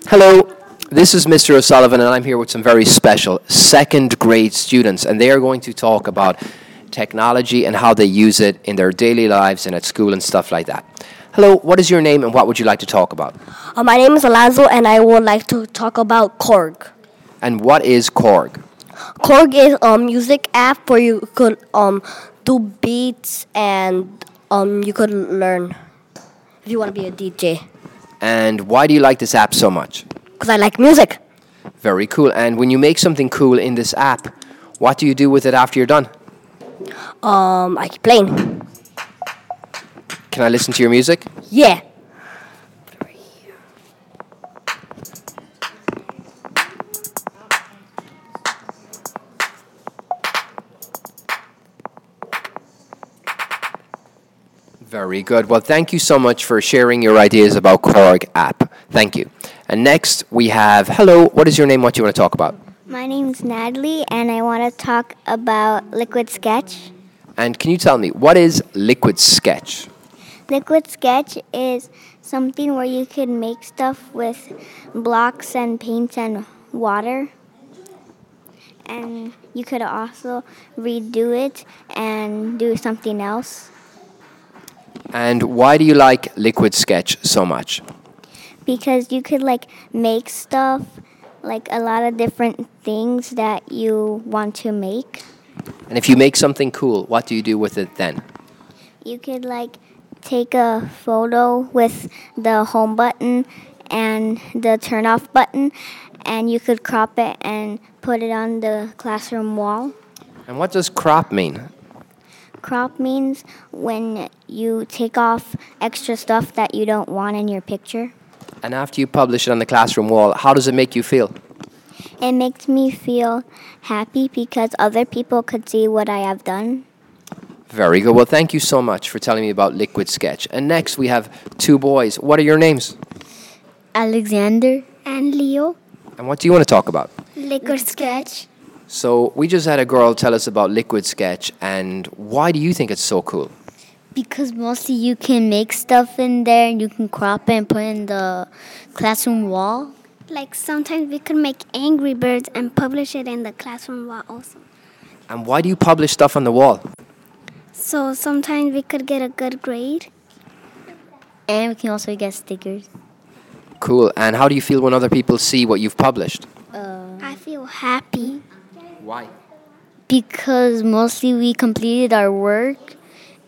Hello, this is Mr. O'Sullivan, and I'm here with some very special second grade students, and they are going to talk about technology and how they use it in their daily lives and at school and stuff like that. Hello, what is your name and what would you like to talk about? My name is Alonzo, and I would like to talk about Korg. And what is Korg? Korg is a music app where you could do beats and you could learn if you want to be a DJ. And why do you like this app so much? Because I like music. Very cool. And when you make something cool in this app, what do you do with it after you're done? I keep playing. Can I listen to your music? Yeah. Very good. Well, thank you so much for sharing your ideas about Korg app. Thank you. And next we have, hello, what is your name? What do you want to talk about? My name's Natalie, and I want to talk about Liquid Sketch. And can you tell me, what is Liquid Sketch? Liquid Sketch is something where you can make stuff with blocks and paints and water. And you could also redo it and do something else. And why do you like Liquid Sketch so much? Because you could make stuff, like a lot of different things that you want to make. And if you make something cool, what do you do with it then? You could take a photo with the home button and the turn off button, and you could crop it and put it on the classroom wall. And what does crop mean? Crop means when you take off extra stuff that you don't want in your picture. And after you publish it on the classroom wall, how does it make you feel? It makes me feel happy because other people could see what I have done. Very good. Well, thank you so much for telling me about Liquid Sketch. And next we have two boys. What are your names? Alexander and Leo. And what do you want to talk about? Liquid Sketch. So we just had a girl tell us about Liquid Sketch, and why do you think it's so cool? Because mostly you can make stuff in there and you can crop it and put it in the classroom wall. Sometimes we could make Angry Birds and publish it in the classroom wall also. And why do you publish stuff on the wall? So sometimes we could get a good grade. And we can also get stickers. Cool. And how do you feel when other people see what you've published? I feel happy. Why? Because mostly we completed our work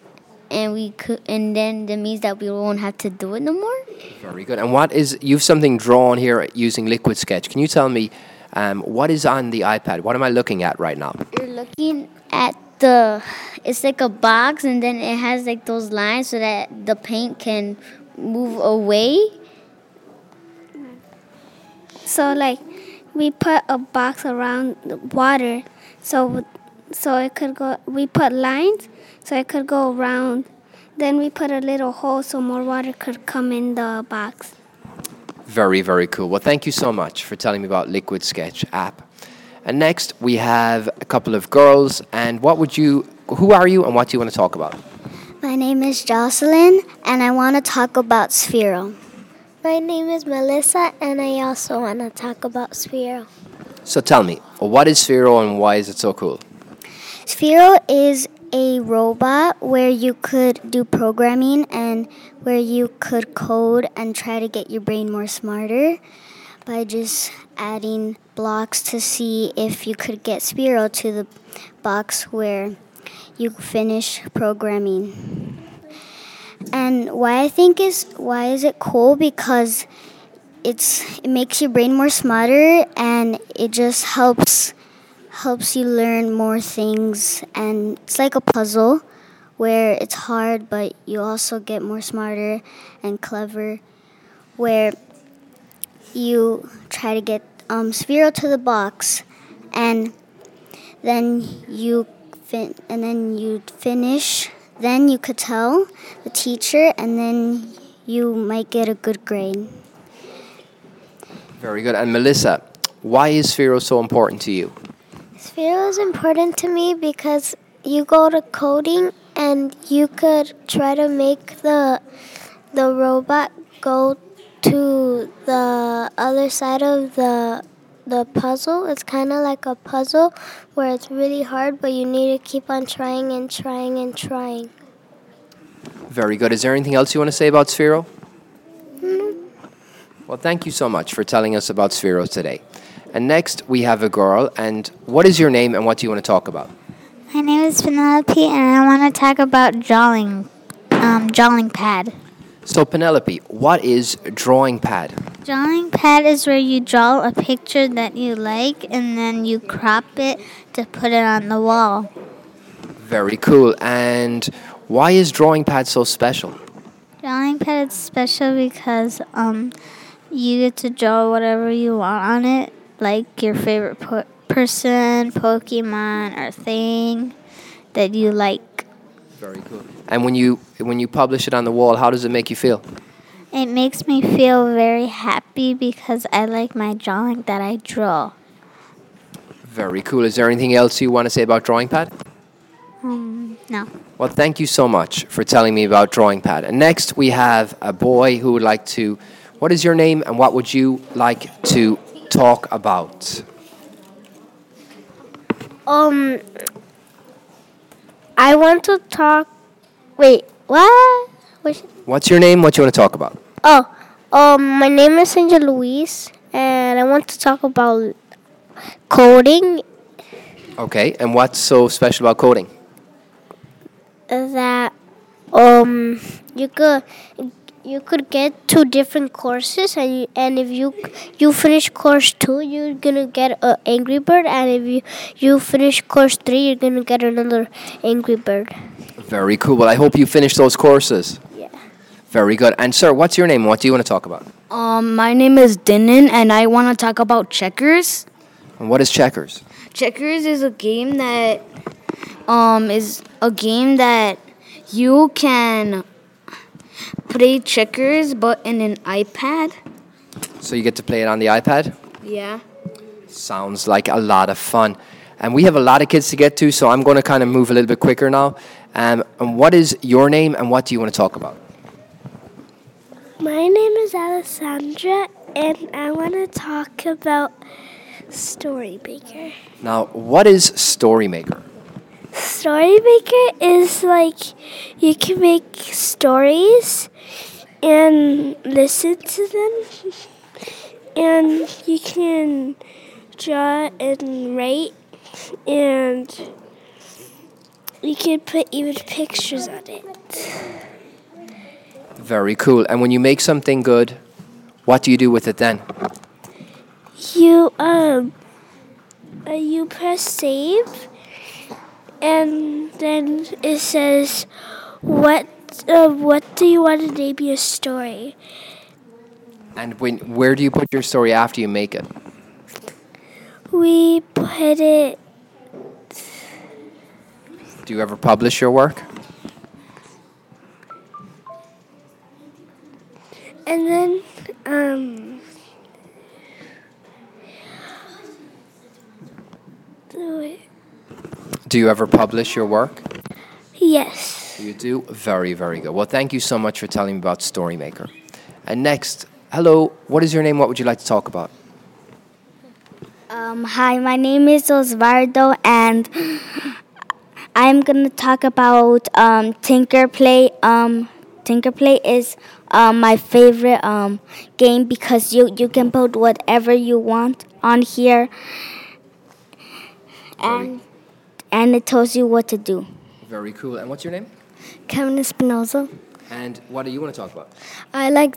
and then that means that we won't have to do it no more. Very good. And you've something drawn here using Liquid Sketch. Can you tell me what is on the iPad? What am I looking at right now? You're looking at it's like a box and then it has those lines so that the paint can move away. So we put a box around the water so it could go, we put lines so it could go around. Then we put a little hole so more water could come in the box. Very, very cool. Well, thank you so much for telling me about Liquid Sketch app. And next we have a couple of girls. And who are you and what do you want to talk about? My name is Jocelyn, and I want to talk about Sphero. My name is Melissa, and I also want to talk about Sphero. So tell me, what is Sphero and why is it so cool? Sphero is a robot where you could do programming and where you could code and try to get your brain more smarter by just adding blocks to see if you could get Sphero to the box where you finish programming. And why is it cool? Because it makes your brain more smarter and it just helps you learn more things, and it's like a puzzle where it's hard but you also get more smarter and clever, where you try to get Sphero to the box and then you finish. Then you could tell the teacher, and then you might get a good grade. Very good. And Melissa, why is Sphero so important to you? Sphero is important to me because you go to coding and you could try to make the robot go to the other side of the puzzle. It's kind of like a puzzle where it's really hard, but you need to keep on trying and trying and trying. Very good. Is there anything else you want to say about Sphero? Well, thank you so much for telling us about Sphero today. And next, we have a girl. And what is your name and what do you want to talk about? My name is Penelope, and I want to talk about drawing pad. So, Penelope, what is drawing pad? Drawing pad is where you draw a picture that you like, and then you crop it to put it on the wall. Very cool. And why is drawing pad so special? Drawing pad is special because you get to draw whatever you want on it, like your favorite person, Pokemon, or thing that you like. Very cool. And when you publish it on the wall, how does it make you feel? It makes me feel very happy because I like my drawing that I draw. Very cool. Is there anything else you want to say about drawing pad? No. Well, thank you so much for telling me about drawing pad. And next, we have a boy who would like to. What is your name and what would you like to talk about? I want to talk. Wait, what? What's your name? What do you want to talk about? My name is Angel Luis, and I want to talk about coding. Okay, and what's so special about coding? That you could get 2 different courses, and if you finish course 2, you're gonna get an Angry Bird, and if you finish course 3, you're gonna get another Angry Bird. Very cool. Well, I hope you finish those courses. Yeah. Very good. And sir, what's your name? What do you want to talk about? My name is Dinan, and I want to talk about checkers. And what is checkers? Checkers is a game that you can play checkers, but in an iPad. So you get to play it on the iPad? Yeah. Sounds like a lot of fun. And we have a lot of kids to get to, so I'm going to kind of move a little bit quicker now. And what is your name and what do you want to talk about? My name is Alessandra, and I want to talk about Storymaker. Now, what is Storymaker? Storymaker is like you can make stories and listen to them, and you can draw and write, and you can put even pictures on it. Very cool. And when you make something good, what do you do with it then? You press save, and then it says, what do you want to name your story? And where do you put your story after you make it? We put it. Do you ever publish your work? And then, Do you ever publish your work? Yes. You do? Very, very good. Well, thank you so much for telling me about Storymaker. And next, hello, what is your name? What would you like to talk about? Hi, my name is Osvaldo, and I'm going to talk about Tinkerplay. Tinkerplay is my favorite game because you can put whatever you want on here, and it tells you what to do. Very cool. And what's your name? Kevin Espinoza. And what do you want to talk about? I like,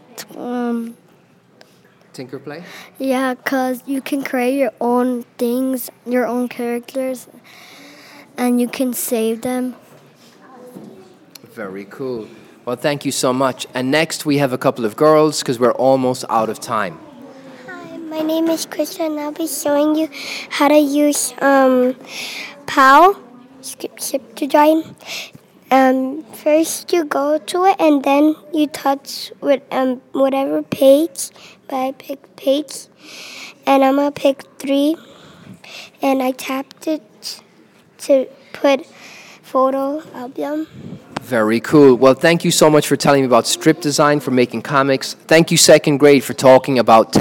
Tinkerplay? yeah, because you can create your own things, your own characters, and you can save them. Very cool. Well, thank you so much. And next we have a couple of girls because we're almost out of time. Hi, my name is Krista, and I'll be showing you how to use PAL, Skip to Join. First you go to it, and then you touch with whatever page. But I picked page, and I'm gonna pick 3, and I tapped it to put photo album, Very cool. Well, thank you so much for telling me about strip design, for making comics. Thank you, second grade, for talking about